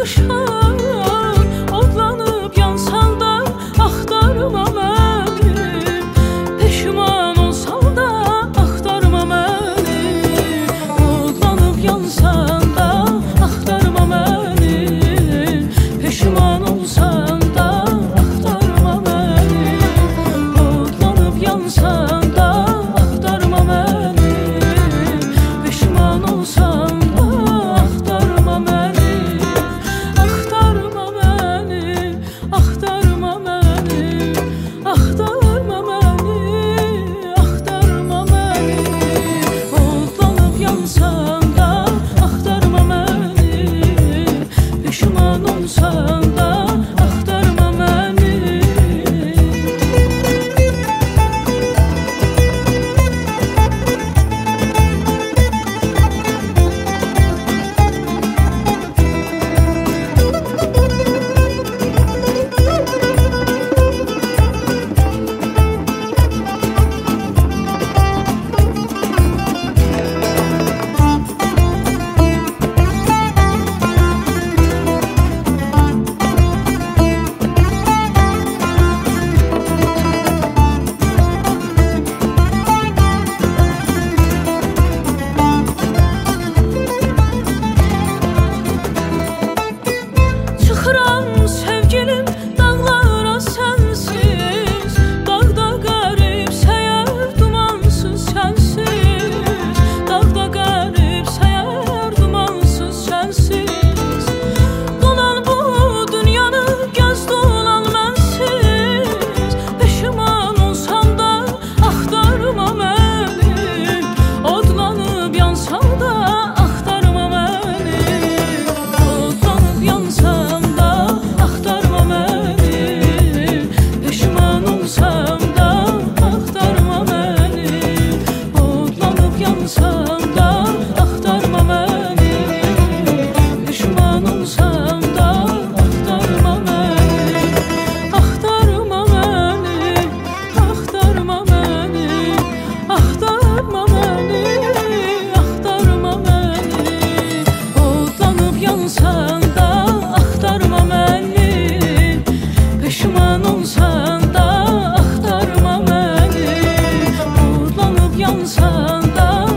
qışan, odlanıb yansan da axtarma məni. Peşman olsan da axtarma məni. Odlanıb yansan da axtarma məni. Peşman olsan da axtarma məni. Odlanıb yansan da axtarma məni. Peşman olsan da axtarma məni. Axtarma məni, axtarma məni, axtarma məni, axtarma məni. Odlanıb yansan da axtarma məni. Peşman olsan da axtarma məni. Çıxıram sevgilim dağlara sənsiz. Dağda qərib səyər dumansız sənsiz. Dağda qərib səyər dumansız sənsiz. Dolan bu dünyanı gəz dolan mənsiz. Peşman olsam da axtarma məni. Odlanıb yansan da axtarma məni. Odlanıb yansan da axtarma məni. Peşman olsam da axtarma məni. Odlanıb yansan da axtarma məni. Peşman olsam da axtarma məni. Axtarma məni, axtarma məni, axtarma məni, axtarma məni. Odlanıb yansan da axtarma məni. Peşman olsan da axtarma məni. Odlanıb yansan da